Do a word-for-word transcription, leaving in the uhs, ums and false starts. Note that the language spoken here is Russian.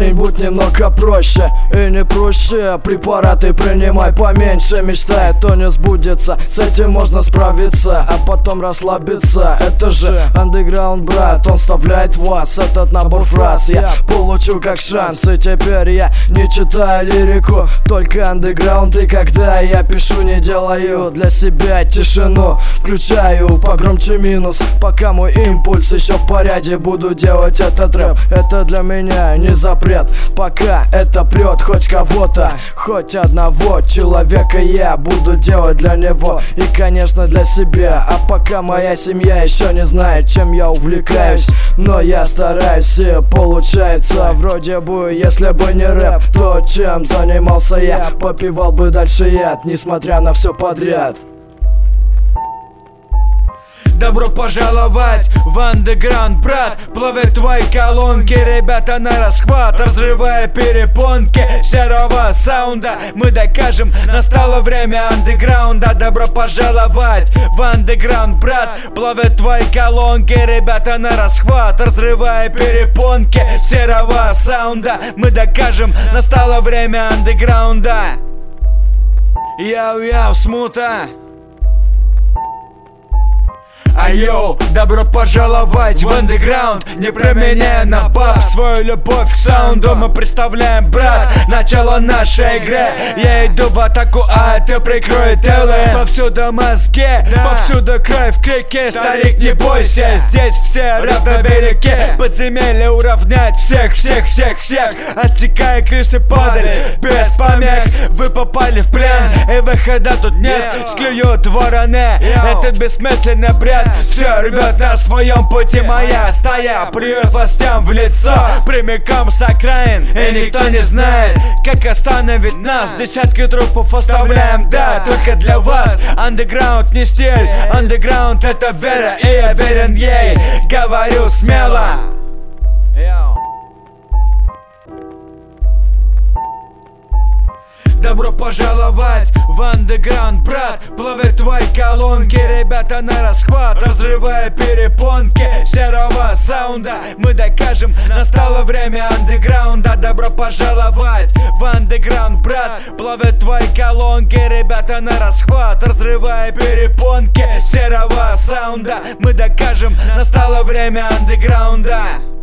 Парень, будь немного проще и не проще. Препараты принимай поменьше. Мечтай, то не сбудется. С этим можно справиться, а потом расслабиться. Это же андеграунд, брат. Он вставляет в вас этот набор фраз. Я получу как шанс, и теперь я не читаю лирику, только андеграунд. И когда я пишу, не делаю для себя тишину. Включаю погромче минус, пока мой импульс еще в порядке. Буду делать этот рэп, это для меня не запрет. Пока это прет хоть кого-то, хоть одного человека, я буду делать для него и, конечно, для себя. А пока моя семья еще не знает, чем я увлекаюсь, но я стараюсь, и получается вроде бы. Если бы не рэп, то чем занимался я? Попивал бы дальше яд, несмотря на все подряд. Добро пожаловать в андеграунд, брат. Плавят твои колонки, ребята на расхват, разрывая перепонки серого саунда. Мы докажем, настало время андеграунда. Добро пожаловать в андеграунд, брат. Плавят твои колонки, ребята на расхват, разрывая перепонки серого саунда. Мы докажем, настало время андеграунда. Яу-яу, смута. Айоу, добро пожаловать в андеграунд. Не променяя на пап свою любовь к саунду. Мы представляем, брат, начало нашей игры. Я иду в атаку, а ты прикрой тылы. Повсюду мозги, повсюду кровь в крике. Старик, не бойся, здесь все равновелики. Подземелье уравнять всех, всех, всех, всех. Отсекая крысы падали без помех. Вы попали в плен, и выхода тут нет. Склюют вороны этот бессмысленный бред. Все рвет на своем пути моя стая. Плюет властям в лицо прямиком с окраин. И никто не знает, как остановить нас. Десятки трупов оставляем, да, только для вас. Андеграунд не стиль, андеграунд это вера, и я верен ей. Говорю смело. Добро пожаловать в андеграунд, брат. Плавят твои колонки, ребята на расхват, разрывая перепонки серого саунда. Мы докажем, настало время андеграунда. Добро пожаловать в андеграунд, брат. Плавят твои колонки, ребята на расхват, разрывая перепонки серого саунда. Мы докажем, настало время андеграунда.